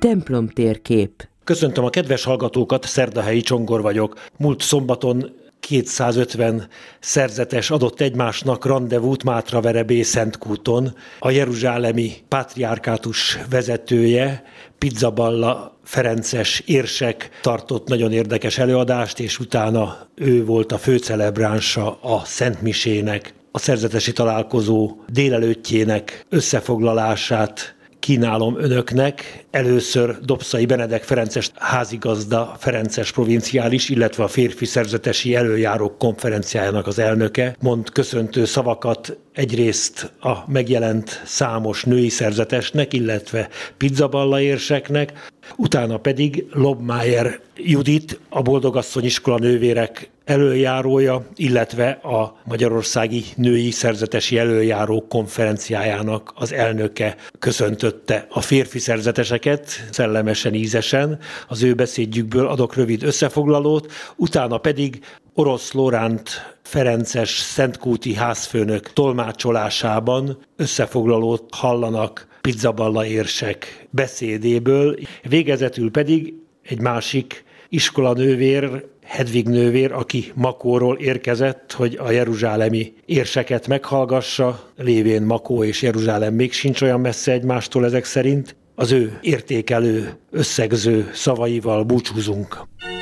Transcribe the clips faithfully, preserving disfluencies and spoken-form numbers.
Templomtérkép. Köszöntöm a kedves hallgatókat, Szerdahelyi Csongor vagyok. Múlt szombaton kétszázötven szerzetes adott egymásnak randevút Mátraverebé Szentkúton. A jeruzsálemi pátriárkátus vezetője, Pizzaballa Ferences érsek tartott nagyon érdekes előadást, és utána ő volt a főcelebránsa a Szentmisének. A szerzetesi találkozó délelőttjének összefoglalását kínálom önöknek. Először Dobszai Benedek Ferences házigazda Ferences provinciális, illetve a férfi szerzetesi előjárók konferenciájának az elnöke mond köszöntő szavakat egyrészt a megjelent számos női szerzetesnek, illetve Pizzaballa érseknek, utána pedig Lobmájer Judit, a Boldogasszony iskola nővérek előjárója, illetve a Magyarországi Női Szerzetesi Előjárók konferenciájának az elnöke köszöntötte a férfi szerzeteseket, szellemesen, ízesen. Az ő beszédjükből adok rövid összefoglalót, utána pedig Orosz Lóránt Ferences szentkúti házfőnök tolmácsolásában összefoglalót hallanak Pizzaballa érsek beszédéből, végezetül pedig egy másik iskolanővér, Hedvig nővér, aki Makóról érkezett, hogy a jeruzsálemi érseket meghallgassa, lévén Makó és Jeruzsálem még sincs olyan messze egymástól ezek szerint. Az ő értékelő, összegző szavaival búcsúzunk.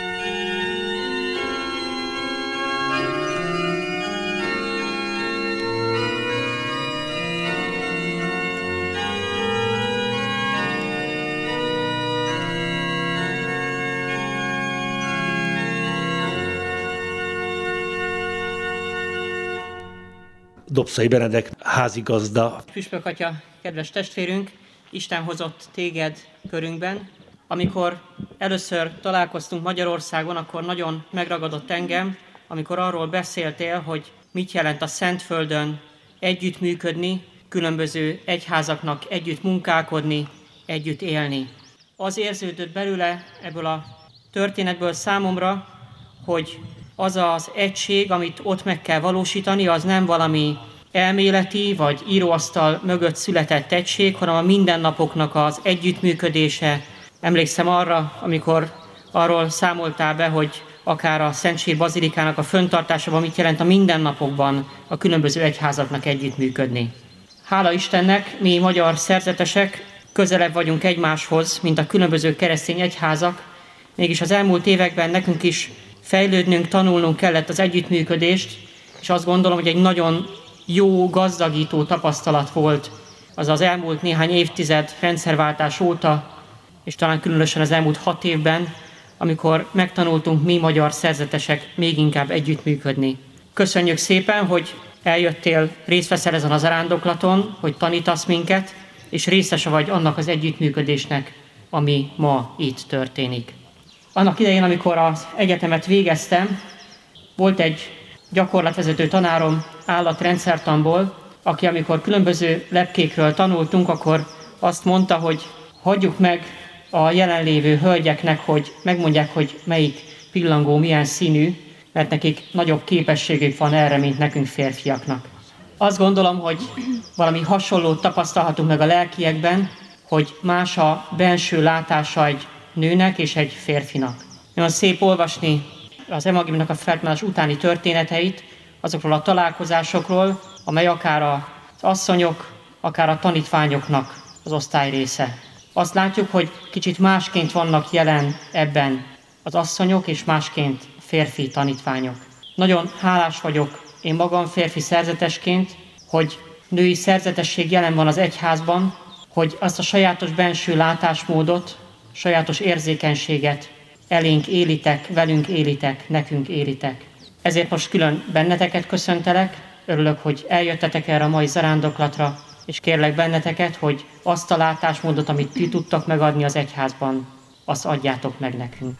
Dobszai Benedek házigazda. Püspök atya, kedves testvérünk, Isten hozott téged körünkben. Amikor először találkoztunk Magyarországon, akkor nagyon megragadott engem, amikor arról beszéltél, hogy mit jelent a Szentföldön együttműködni, különböző egyházaknak együtt munkálkodni, együtt élni. Az érződött belőle ebből a történetből számomra, hogy az az egység, amit ott meg kell valósítani, az nem valami elméleti vagy íróasztal mögött született egység, hanem a mindennapoknak az együttműködése. Emlékszem arra, amikor arról számoltál be, hogy akár a Szentség Bazilikának a föntartásában mit jelent a mindennapokban a különböző egyházaknak együttműködni. Hála Istennek, mi magyar szerzetesek közelebb vagyunk egymáshoz, mint a különböző keresztény egyházak, mégis az elmúlt években nekünk is fejlődnünk, tanulnunk kellett az együttműködést, és azt gondolom, hogy egy nagyon jó, gazdagító tapasztalat volt az az elmúlt néhány évtized rendszerváltás óta, és talán különösen az elmúlt hat évben, amikor megtanultunk mi magyar szerzetesek még inkább együttműködni. Köszönjük szépen, hogy eljöttél, részt veszel ezen az zarándoklaton, hogy tanítasz minket, és részese vagy annak az együttműködésnek, ami ma itt történik. Annak idején, amikor az egyetemet végeztem, volt egy gyakorlatvezető tanárom állatrendszertanból, aki amikor különböző lepkékről tanultunk, akkor azt mondta, hogy hagyjuk meg a jelenlévő hölgyeknek, hogy megmondják, hogy melyik pillangó milyen színű, mert nekik nagyobb képességük van erre, mint nekünk férfiaknak. Azt gondolom, hogy valami hasonlót tapasztalhatunk meg a lelkiekben, hogy más a benső látása egy nőnek és egy férfinak. Nagyon szép olvasni az evangéliumnak a feltámadás utáni történeteit, azokról a találkozásokról, amely akár az asszonyok, akár a tanítványoknak az osztály része. Azt látjuk, hogy kicsit másként vannak jelen ebben az asszonyok, és másként férfi tanítványok. Nagyon hálás vagyok én magam férfi szerzetesként, hogy női szerzetesség jelen van az egyházban, hogy azt a sajátos benső látásmódot, sajátos érzékenységet elénk élitek, velünk élitek, nekünk élitek. Ezért most külön benneteket köszöntelek, örülök, hogy eljöttetek erre a mai zarándoklatra, és kérlek benneteket, hogy azt a látásmódot, amit ti tudtak megadni az egyházban, azt adjátok meg nekünk.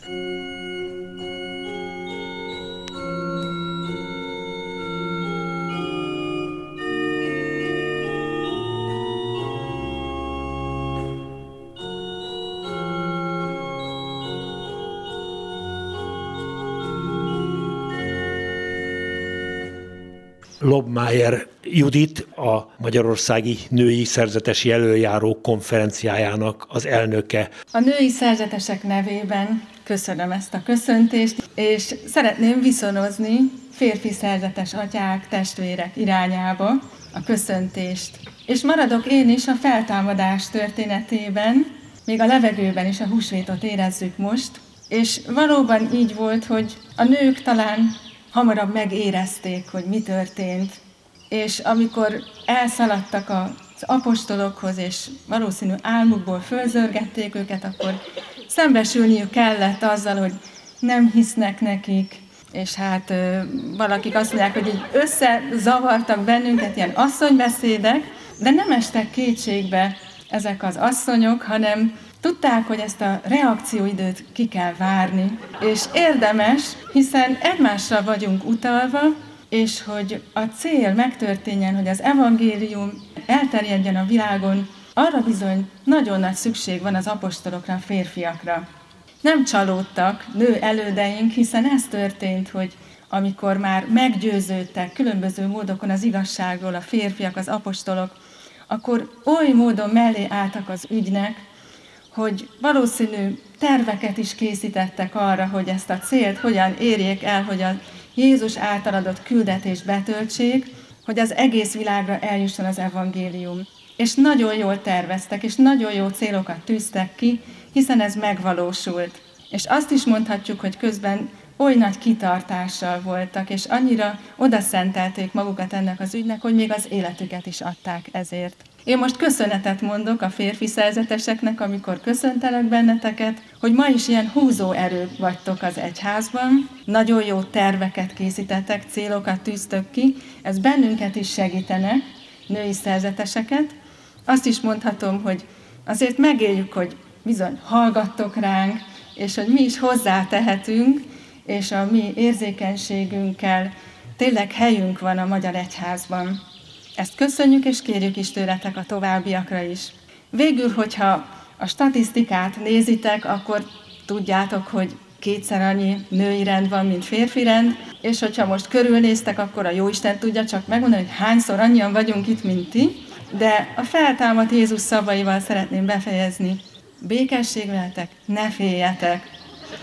Lobmeier Judit, a Magyarországi Női Szerzetesi Elöljárók Konferenciájának az elnöke. A női szerzetesek nevében köszönöm ezt a köszöntést, és szeretném viszonozni férfi szerzetes atyák, testvérek irányába a köszöntést. És maradok én is a feltámadás történetében, még a levegőben is a húsvétot érezzük most, és valóban így volt, hogy a nők talán hamarabb megérezték, hogy mi történt, és amikor elszaladtak az apostolokhoz, és valószínű álmukból fölzörgették őket, akkor szembesülniük kellett azzal, hogy nem hisznek nekik, és hát ö, valakik azt mondják, hogy így összezavartak bennünket ilyen asszonybeszédek, de nem estek kétségbe ezek az asszonyok, hanem tudták, hogy ezt a reakcióidőt ki kell várni, és érdemes, hiszen egymásra vagyunk utalva, és hogy a cél megtörténjen, hogy az evangélium elterjedjen a világon, arra bizony nagyon nagy szükség van az apostolokra, a férfiakra. Nem csalódtak nő elődeink, hiszen ez történt, hogy amikor már meggyőződtek különböző módokon az igazságról a férfiak, az apostolok, akkor oly módon mellé álltak az ügynek, hogy valószínű terveket is készítettek arra, hogy ezt a célt hogyan érjék el, hogy a Jézus által adott küldetést betöltsék, hogy az egész világra eljusson az evangélium. És nagyon jól terveztek, és nagyon jó célokat tűztek ki, hiszen ez megvalósult. És azt is mondhatjuk, hogy közben oly nagy kitartással voltak, és annyira odaszentelték magukat ennek az ügynek, hogy még az életüket is adták ezért. Én most köszönetet mondok a férfi szerzeteseknek, amikor köszöntelek benneteket, hogy ma is ilyen húzó erők vagytok az egyházban, nagyon jó terveket készítettek, célokat tűztök ki, ez bennünket is segítene, női szerzeteseket. Azt is mondhatom, hogy azért megéljük, hogy bizony hallgattok ránk, és hogy mi is hozzátehetünk, és a mi érzékenységünkkel tényleg helyünk van a Magyar Egyházban. Ezt köszönjük, és kérjük is tőletek a továbbiakra is. Végül, hogyha a statisztikát nézitek, akkor tudjátok, hogy kétszer annyi női rend van, mint férfi rend, és hogyha most körülnéztek, akkor a Jóisten tudja csak megmondani, hogy hányszor annyian vagyunk itt, mint ti, de a feltámadt Jézus szavaival szeretném befejezni. Békesség veletek, ne féljetek!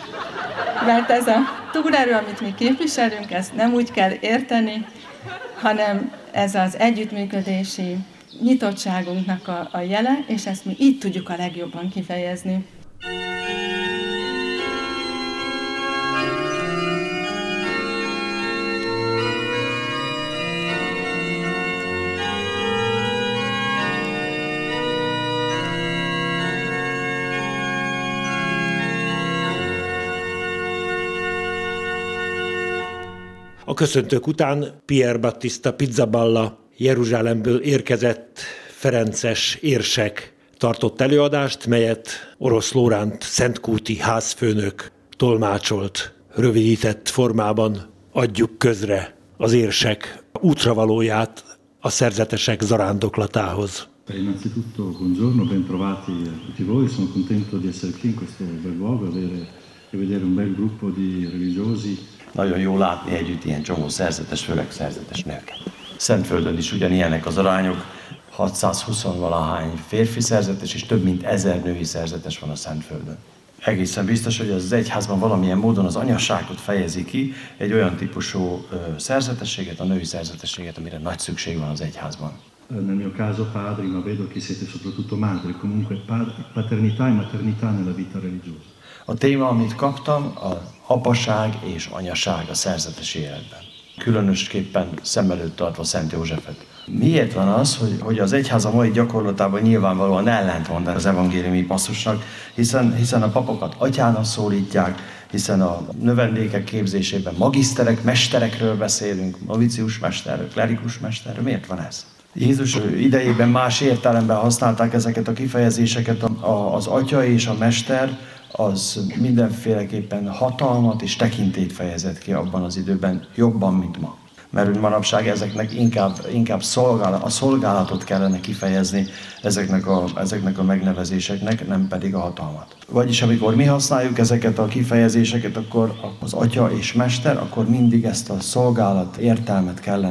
Mert ez a túlerő, amit mi képviselünk, ezt nem úgy kell érteni, hanem ez az együttműködési nyitottságunknak a, a jele, és ezt mi így tudjuk a legjobban kifejezni. A köszöntők után Pier Battista Pizzaballa Jeruzsálemből érkezett ferences érsek tartott előadást, melyet Orosz Lóránt szentkúti házfőnök tolmácsolt. Rövidített formában adjuk közre az érsek útravalóját a szerzetesek zarándoklatához. Innanzitutto buongiorno, ben trovati a tutti voi, sono contento di essere qui in questo bel luogo avere, e vedere un bel gruppo di religiosi. Nagyon jó látni együtt ilyen csomó szerzetes, főleg szerzetes nőket. Szentföldön is ugyanilyenek az arányok, hatszázhúsz valahány férfi szerzetes és több mint ezer női szerzetes van a Szentföldön. Egészen biztos, hogy az egyházban valamilyen módon az anyaságot fejezi ki, egy olyan típusú ö, szerzetességet, a női szerzetességet, amire nagy szükség van az egyházban. Nel mio caso padri, ma vedo che siete soprattutto madri, comunque paternità e maternità nella vita religiosa. A téma, amit kaptam, az apaság és anyaság a szerzetesi életben. Különösképpen szem előtt tartva Szent Józsefet. Miért van az, hogy, hogy az egyház a mai gyakorlatában nyilvánvalóan ellentmond az evangéliumi passzusnak, hiszen, hiszen a papokat atyának szólítják, hiszen a növendékek képzésében magiszterek, mesterekről beszélünk, novicius mesterről, klerikus mesterről. Miért van ez? Jézus idejében más értelemben használták ezeket a kifejezéseket, az atya és a mester, az mindenféleképpen hatalmat és tekintélyt fejezett ki abban az időben, jobban, mint ma. Mert manapság ezeknek inkább, inkább szolgálat, a szolgálatot kellene kifejezni ezeknek a, ezeknek a megnevezéseknek, nem pedig a hatalmat. Vagyis amikor mi használjuk ezeket a kifejezéseket, akkor az atya és mester, akkor mindig ezt a szolgálat értelmet kellene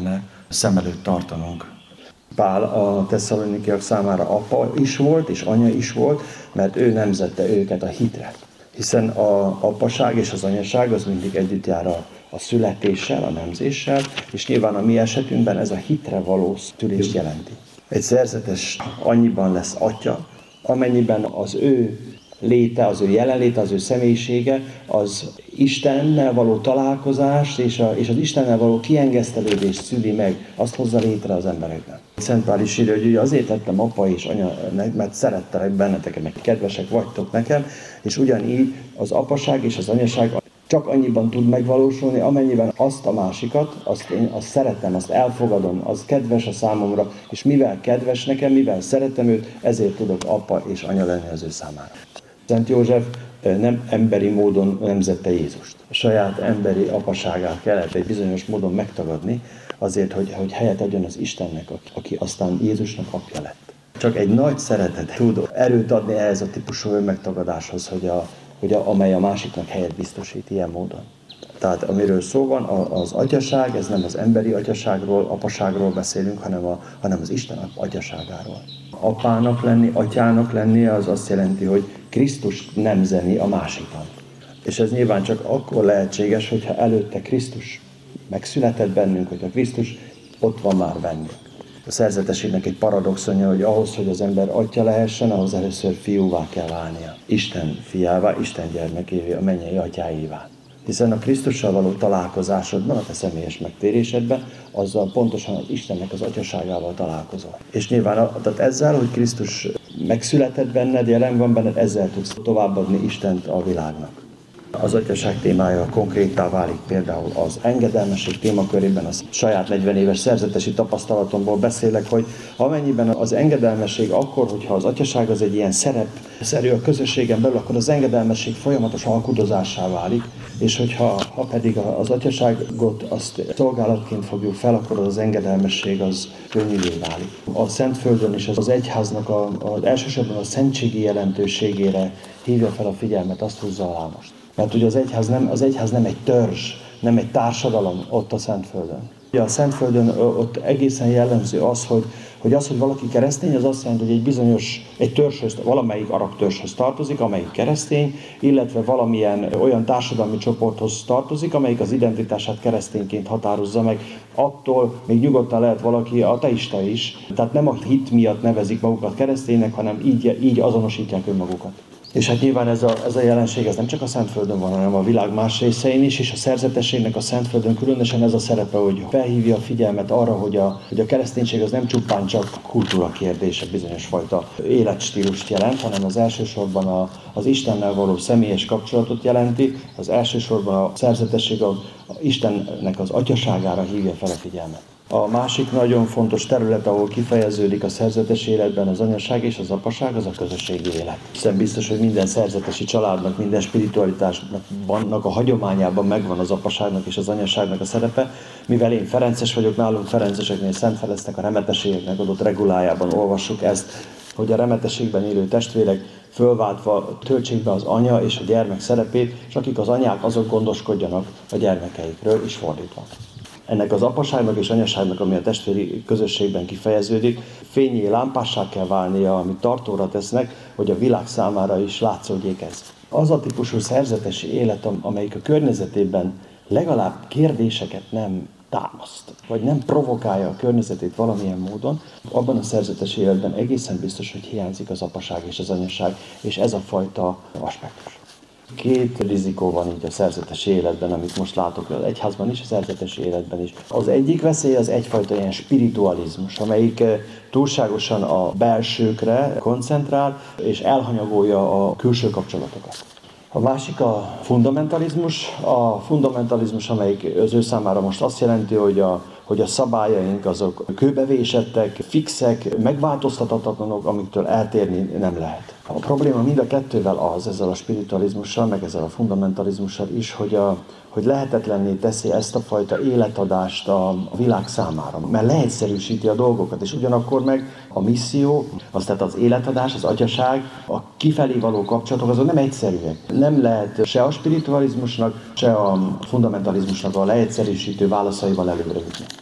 szem előtt tartanunk. Pál a tesszalonikiak számára apa is volt, és anya is volt, mert ő nemzette őket a hitre. Hiszen a apaság és az anyaság az mindig együtt jár a, a születéssel, a nemzéssel, és nyilván a mi esetünkben ez a hitre való szülést jelenti. Egy szerzetes annyiban lesz atya, amennyiben az ő léte, az ő jelenléte, az ő személyisége, az Istennel való találkozást és, a, és az Istennel való kiengesztelődést szüli meg, azt hozza létre az emberekben. Szent Pál is írja, hogy azért lettem apa és anya, mert szerettelek benneteket, meg kedvesek vagytok nekem, és ugyanígy az apaság és az anyaság csak annyiban tud megvalósulni, amennyiben azt a másikat, azt én azt szeretem, azt elfogadom, az kedves a számomra, és mivel kedves nekem, mivel szeretem őt, ezért tudok apa és anya lenni az ő számára. Szent József nem emberi módon nemzette Jézust. A saját emberi apaságát kellett egy bizonyos módon megtagadni, azért, hogy, hogy helyet adjon az Istennek, aki aztán Jézusnak apja lett. Csak egy nagy szeretet tud erőt adni ehhez a típusú önmegtagadáshoz, hogy a, hogy a, amely a másiknak helyet biztosít ilyen módon. Tehát amiről szó van, az atyaság, ez nem az emberi atyaságról, apaságról beszélünk, hanem, a, hanem az Isten atyaságáról. Apának lenni, atyának lenni, az azt jelenti, hogy Krisztus nemzeni a másikban. És ez nyilván csak akkor lehetséges, hogyha előtte Krisztus megszületett bennünk, hogyha Krisztus ott van már bennünk. A szerzetességnek egy paradoxonja, hogy ahhoz, hogy az ember atya lehessen, ahhoz először fiúvá kell válnia. Isten fiává, Isten gyermekévé, a mennyei atyáévá. Hiszen a Krisztussal való találkozásodban, a te személyes megtérésedben, azzal pontosan az Istennek az atyaságával találkozol. És nyilván tehát ezzel, hogy Krisztus megszületett benned, jelen van benned, ezzel tudsz továbbadni Istent a világnak. Az atyaság témája konkréttá válik például az engedelmesség témakörében, a saját negyven éves szerzetesi tapasztalatomból beszélek, hogy amennyiben az engedelmesség akkor, hogyha az atyaság az egy ilyen szerepszerű a közösségen belül, akkor az engedelmesség folyamatos alkudozássá válik, és hogyha ha pedig az atyaságot azt szolgálatként fogjuk fel, akkor az engedelmesség az könnyűvé válik. A Szentföldön is az egyháznak a, az elsősorban a szentségi jelentőségére hívja fel a figyelmet, azt húzza alá most. Mert ugye az egyház nem, az egyház nem egy törzs, nem egy társadalom ott a Szentföldön. Ugye a Szentföldön ott egészen jellemző az, hogy, hogy az, hogy valaki keresztény, az azt jelenti, hogy egy bizonyos, egy törzshöz, valamelyik arab törzshöz tartozik, amelyik keresztény, illetve valamilyen olyan társadalmi csoporthoz tartozik, amelyik az identitását keresztényként határozza meg. Attól még nyugodtan lehet valaki ateista is, tehát nem a hit miatt nevezik magukat kereszténynek, hanem így, így azonosítják önmagukat. És hát nyilván ez a, ez a jelenség ez nem csak a Szentföldön van, hanem a világ más részein is, és a szerzetességnek a Szentföldön különösen ez a szerepe, hogy felhívja a figyelmet arra, hogy a, hogy a kereszténység az nem csupán csak kultúra kérdése, bizonyos fajta életstílust jelent, hanem az elsősorban a, az Istennel való személyes kapcsolatot jelenti, az elsősorban a szerzetesség a, a Istennek az atyaságára hívja fel a figyelmet. A másik nagyon fontos terület, ahol kifejeződik a szerzetes életben az anyaság és az apaság, az a közösségi élet. Hiszen biztos, hogy minden szerzetesi családnak, minden spiritualitásnak a hagyományában megvan az apaságnak és az anyaságnak a szerepe. Mivel én ferences vagyok, nálunk ferenceseknél Szentfeleztek a remetességeknek adott regulájában olvassuk ezt, hogy a remetességben élő testvérek fölváltva töltsék be az anya és a gyermek szerepét, és akik az anyák, azok gondoskodjanak a gyermekeikről, és fordítva. Ennek az apaságnak és anyaságnak, ami a testvéri közösségben kifejeződik, fényé, lámpássá kell válnia, amit tartóra tesznek, hogy a világ számára is látszódjék ez. Az a típusú szerzetesi élet, amelyik a környezetében legalább kérdéseket nem támaszt, vagy nem provokálja a környezetét valamilyen módon, abban a szerzetesi életben egészen biztos, hogy hiányzik az apaság és az anyaság, és ez a fajta aspektus. Két rizikó van így a szerzetesi életben, amit most látok az egyházban is, a szerzetesi életben is. Az egyik veszély az egyfajta ilyen spiritualizmus, amelyik túlságosan a belsőkre koncentrál, és elhanyagolja a külső kapcsolatokat. A másik a fundamentalizmus. A fundamentalizmus, amelyik az ő számára most azt jelenti, hogy a, hogy a szabályaink azok kőbevésettek, fixek, megváltoztathatatlanok, amiktől eltérni nem lehet. A probléma mind a kettővel az, ezzel a spiritualizmussal, meg ezzel a fundamentalizmussal is, hogy, a, hogy lehetetlenné teszi ezt a fajta életadást a világ számára, mert leegyszerűsíti a dolgokat, és ugyanakkor meg a misszió, az tehát az életadás, az atyaság, a kifelé való kapcsolatok, azok nem egyszerűek. Nem lehet se a spiritualizmusnak, se a fundamentalizmusnak a leegyszerűsítő válaszaival előre jutni.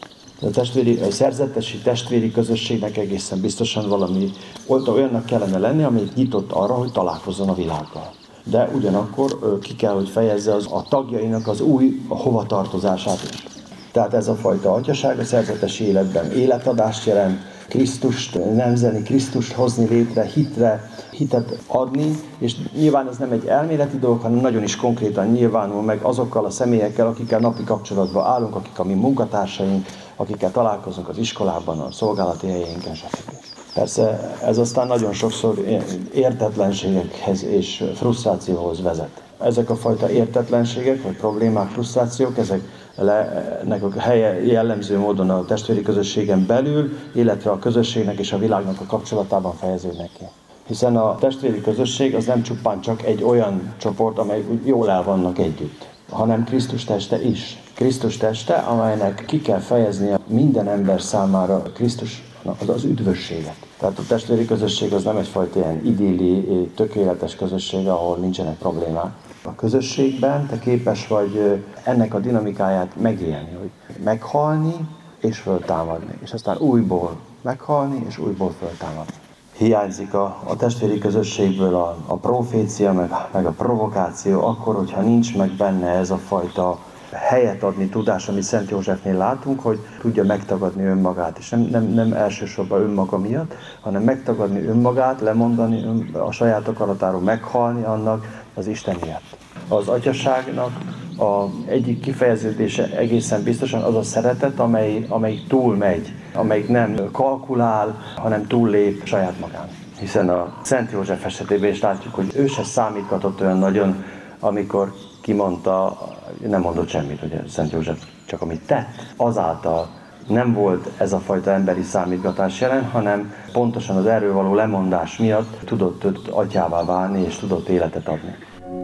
A testvéri, a szerzetesi testvéri közösségnek egészen biztosan valami olyannak kellene lenni, amelyik nyitott arra, hogy találkozzon a világgal. De ugyanakkor ki kell, hogy fejezze az, a tagjainak az új hovatartozását is. Tehát ez a fajta atyaság a szerzetesi életben életadást jelent, Krisztust nemzeni, Krisztust hozni létre, hitre, hitet adni, és nyilván ez nem egy elméleti dolog, hanem nagyon is konkrétan nyilvánul meg azokkal a személyekkel, akikkel napi kapcsolatban állunk, akik a mi munkatársaink, akikkel találkozunk az iskolában, a szolgálati helyeinken, stb. Persze ez aztán nagyon sokszor értetlenségekhez és frusztrációhoz vezet. Ezek a fajta értetlenségek, vagy problémák, frusztrációk, ezeknek a helye jellemző módon a testvéri közösségen belül, illetve a közösségnek és a világnak a kapcsolatában fejeződnek ki. Hiszen a testvéri közösség az nem csupán csak egy olyan csoport, amely jól el vannak együtt, hanem Krisztus teste is. Krisztus teste, amelynek ki kell fejeznie minden ember számára Krisztusnak az, az üdvösséget. Tehát a testvéri közösség az nem egyfajta ilyen idilli, tökéletes közösség, ahol nincsenek problémák. A közösségben te képes vagy ennek a dinamikáját megélni, hogy meghalni és föltámadni, és aztán újból meghalni és újból föltámadni. Hiányzik a, a testvéri közösségből a, a profécia, meg, meg a provokáció, akkor, hogyha nincs meg benne ez a fajta helyet adni tudás, amit Szent Józsefnél látunk, hogy tudja megtagadni önmagát, és nem, nem, nem elsősorban önmaga miatt, hanem megtagadni önmagát, lemondani ön, a saját akaratáról, meghalni annak az Isten miatt. Az atyaságnak a egyik kifejeződése egészen biztosan az a szeretet, amely, amely túlmegy, amelyik nem kalkulál, hanem túllép saját magán. Hiszen a Szent József esetében is látjuk, hogy ő se számítgatott olyan nagyon, amikor kimondta, nem mondott semmit, ugye Szent József, csak amit tett, azáltal nem volt ez a fajta emberi számítgatás jelen, hanem pontosan az erről való lemondás miatt tudott őt atyává válni, és tudott életet adni.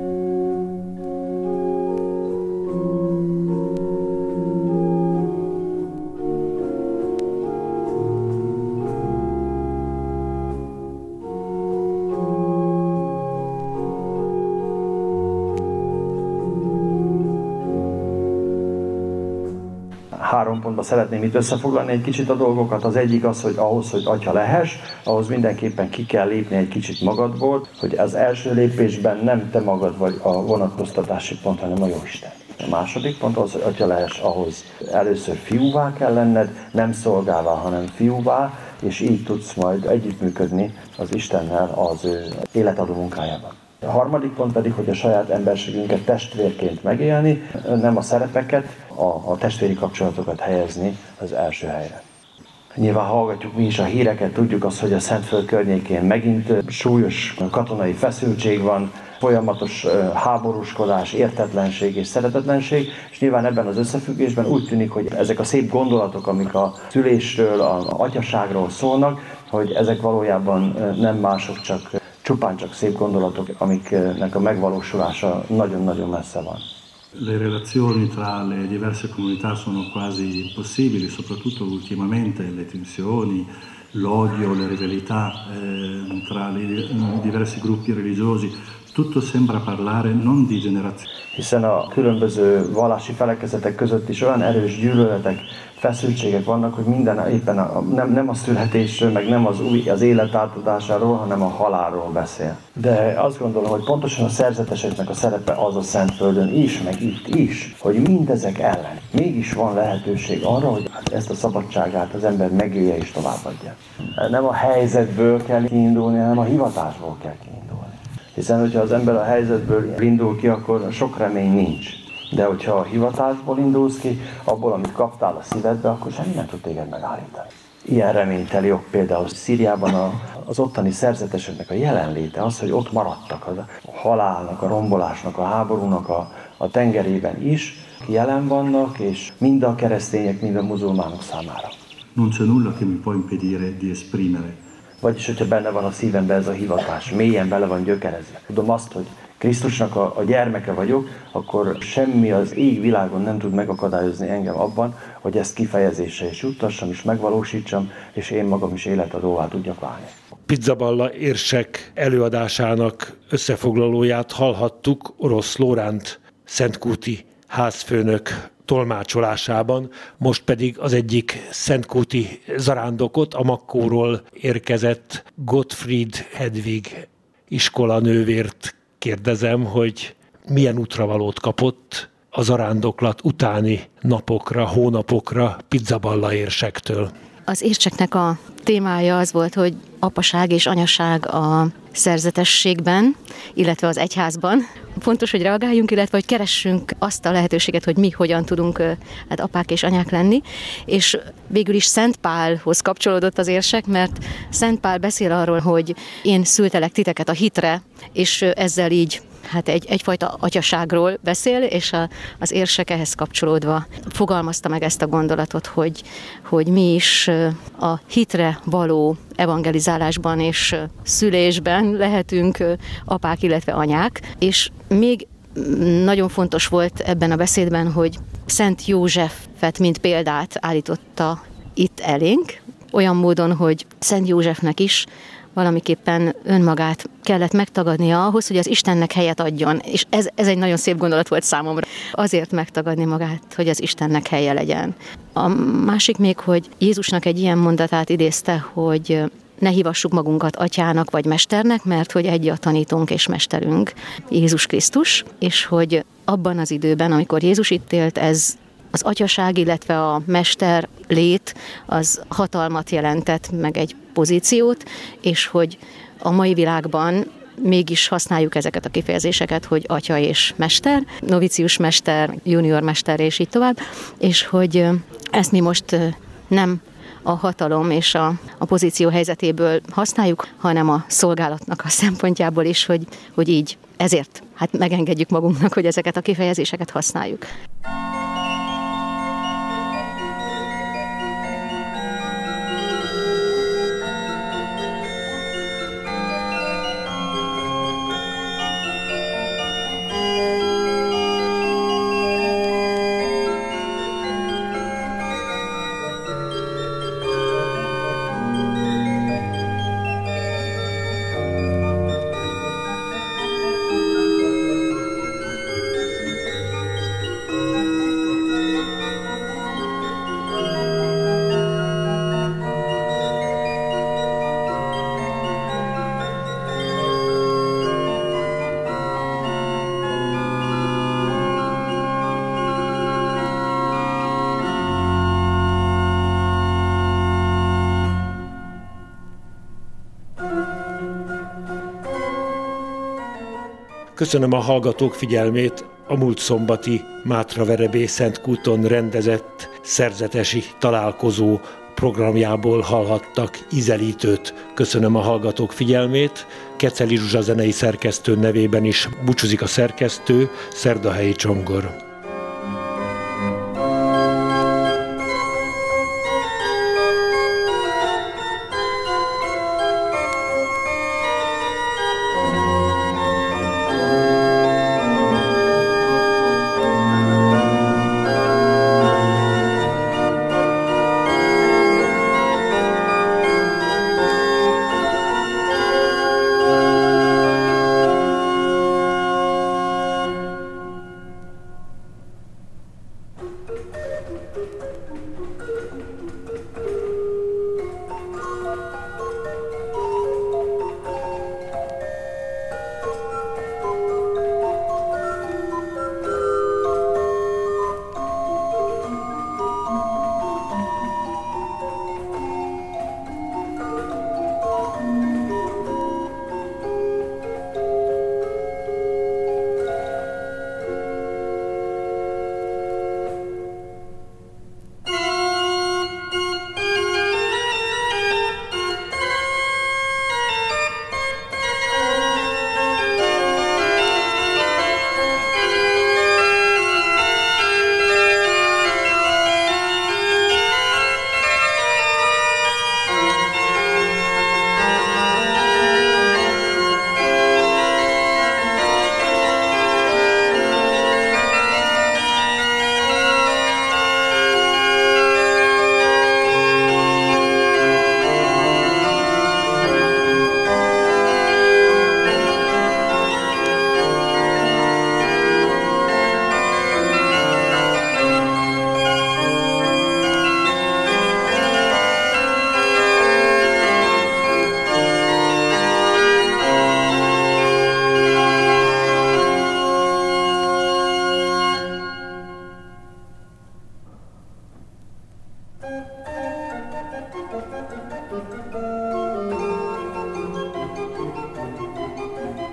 Három pontban szeretném itt összefoglalni egy kicsit a dolgokat. Az egyik az, hogy ahhoz, hogy atya lehess, ahhoz mindenképpen ki kell lépni egy kicsit magadból, hogy az első lépésben nem te magad vagy a vonatkoztatási pont, hanem a Jóisten. A második pont az, hogy atya lehess, ahhoz először fiúvá kell lenned, nem szolgává, hanem fiúvá, és így tudsz majd együttműködni az Istennel az ő életadó munkájában. A harmadik pont pedig, hogy a saját emberségünket testvérként megélni, nem a szerepeket, a, a testvéri kapcsolatokat helyezni az első helyre. Nyilván hallgatjuk mi is a híreket, tudjuk azt, hogy a Szentföld környékén megint súlyos katonai feszültség van, folyamatos háborúskodás, értetlenség és szeretetlenség, és nyilván ebben az összefüggésben úgy tűnik, hogy ezek a szép gondolatok, amik a szülésről, az atyaságról szólnak, hogy ezek valójában nem mások, csak csupán csak szép gondolatok, amiknek a megvalósulása nagyon-nagyon messze van. Le relazioni tra le diverse comunità sono quasi impossibili, soprattutto ultimamente le tensioni, l'odio, le rivalità eh, tra i diversi gruppi religiosi, tutto sembra parlare non di generazione. Hiszen a különböző vallási felekezetek között is olyan erős gyűlöletek, feszültségek vannak, hogy minden éppen a, nem, nem a születésről, meg nem az, új, az élet átadásáról, hanem a halálról beszél. De azt gondolom, hogy pontosan a szerzeteseknek a szerepe az a Szentföldön is, meg itt is, hogy mindezek ellen mégis van lehetőség arra, hogy ezt a szabadságát az ember megélje és továbbadja. Nem a helyzetből kell kiindulni, hanem a hivatásból kell kiindulni. Hiszen, hogyha az ember a helyzetből indul ki, akkor sok remény nincs. De hogyha a hivatásból indulsz ki, abból, amit kaptál a szívedbe, akkor semmi nem tud téged megállítani. Ilyen reményteli ok például Szíriában a, az ottani szerzeteseknek a jelenléte, az, hogy ott maradtak a halálnak, a rombolásnak, a háborúnak a, a tengerében is, jelen vannak, és mind a keresztények, mind a muzulmánok számára. Non c'è nulla che mi può impedire di esprimere. Vagyis, hogyha benne van a szívemben ez a hivatás, mélyen bele van gyökerezve. Tudom azt, hogy Krisztusnak a, a gyermeke vagyok, akkor semmi az ég világon nem tud megakadályozni engem abban, hogy ezt kifejezésre is juttassam, és megvalósítsam, és én magam is életadóvá tudjak válni. Pizzaballa érsek előadásának összefoglalóját hallhattuk Orosz Lóránt szentkúti házfőnök tolmácsolásában, most pedig az egyik szentkúti zarándokot, a Makkóról érkezett Gottfried Hedwig iskolanővért kérdezem, hogy milyen útravalót kapott a zarándoklat utáni napokra, hónapokra Pizzaballa érsektől. Az érseknek a témája az volt, hogy apaság és anyaság a szerzetességben, illetve az egyházban. Fontos, hogy reagáljunk, illetve hogy keressünk azt a lehetőséget, hogy mi hogyan tudunk hát apák és anyák lenni. És végül is Szent Pálhoz kapcsolódott az érsek, mert Szent Pál beszél arról, hogy én szültelek titeket a hitre, és ezzel így hát egy, egyfajta atyaságról beszél, és a, az érsek ehhez kapcsolódva fogalmazta meg ezt a gondolatot, hogy, hogy mi is a hitre való evangelizálásban és szülésben lehetünk apák, illetve anyák, és még nagyon fontos volt ebben a beszédben, hogy Szent Józsefet mint példát állította itt elénk, olyan módon, hogy Szent Józsefnek is valamiképpen önmagát kellett megtagadnia ahhoz, hogy az Istennek helyet adjon. És ez, ez egy nagyon szép gondolat volt számomra. Azért megtagadni magát, hogy az Istennek helye legyen. A másik még, hogy Jézusnak egy ilyen mondatát idézte, hogy ne hívassuk magunkat atyának vagy mesternek, mert hogy egy a tanítónk és mesterünk, Jézus Krisztus, és hogy abban az időben, amikor Jézus itt élt, ez az atyaság, illetve a mester lét az hatalmat jelentett, meg egy pozíciót, és hogy a mai világban mégis használjuk ezeket a kifejezéseket, hogy atya és mester, novicius mester, junior mester, és így tovább, és hogy ezt mi most nem a hatalom és a, a pozíció helyzetéből használjuk, hanem a szolgálatnak a szempontjából is, hogy, hogy így ezért hát megengedjük magunknak, hogy ezeket a kifejezéseket használjuk. Köszönöm a hallgatók figyelmét, a múlt szombati Mátraverebé Szentkúton rendezett szerzetesi találkozó programjából hallhattak ízelítőt. Köszönöm a hallgatók figyelmét, Keceli Zsuzsa zenei szerkesztő nevében is búcsúzik a szerkesztő, Szerdahelyi Csongor.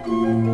Thank you.